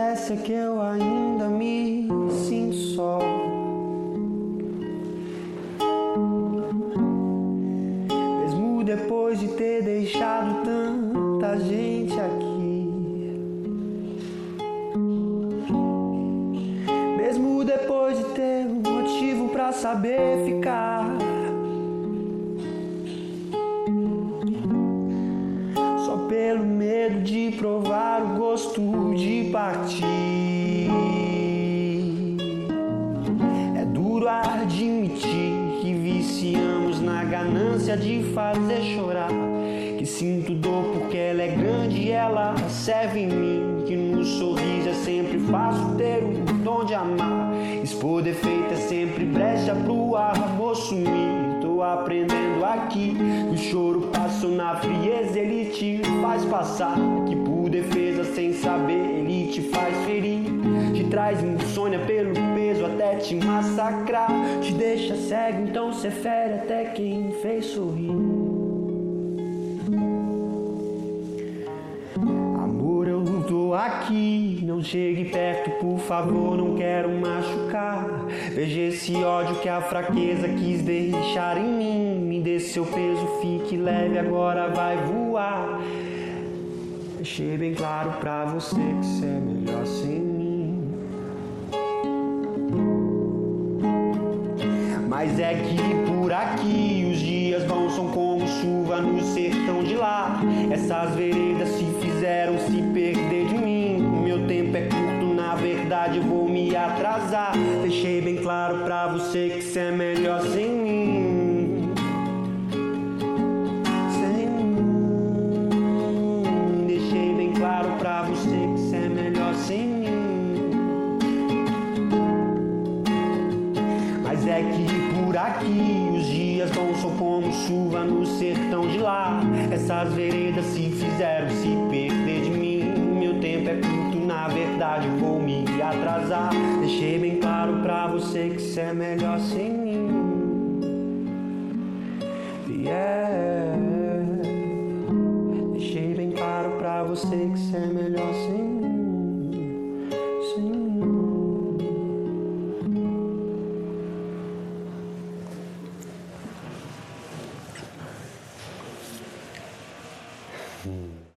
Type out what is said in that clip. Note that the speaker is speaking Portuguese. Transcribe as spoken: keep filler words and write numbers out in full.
acontece é que eu ainda me sinto só. Mesmo depois de ter deixado tanta gente aqui, mesmo depois de ter um motivo pra saber ficar, só pelo medo de provar o gosto de partir. É duro admitir que viciamos na ganância de fazer chorar, que sinto dor porque ela é grande e ela serve em mim, que no sorriso é sempre fácil ter o dom de amar, expor defeito é sempre brecha pro amor sumir. Tô aprendendo aqui que o choro passou na frieza, ele te faz passar, que por defesa sem saber ele te faz ferir, te traz insônia pelo peso até te massacrar, te deixa cego, então cê fere até quem fez sorrir. Amor, eu tô aqui, não chegue perto, por favor, não quero machucar. Veja esse ódio que a fraqueza quis deixar em mim, me dê seu peso, fique leve, agora vai voar. Deixei bem claro pra você que cê é melhor sem mim, mas é que por aqui os dias vão, são como chuva no sertão de lá. Essas veredas se fizeram se perder de mim, meu tempo é curto, na verdade vou me atrasar. Deixei bem claro pra você que cê é melhor sem mim, sem mim. Deixei bem claro pra você que cê é melhor sem mim, mas é que por aqui os dias vão, são como chuva no sertão de lá. Essas veredas se fizeram se perder de mim, meu tempo é curto, na verdade vou me atrasar. Deixei bem claro pra você que cê é melhor sem mim, yeah. Deixei bem claro pra você que cê é melhor sem mim, sem mim. Hmm.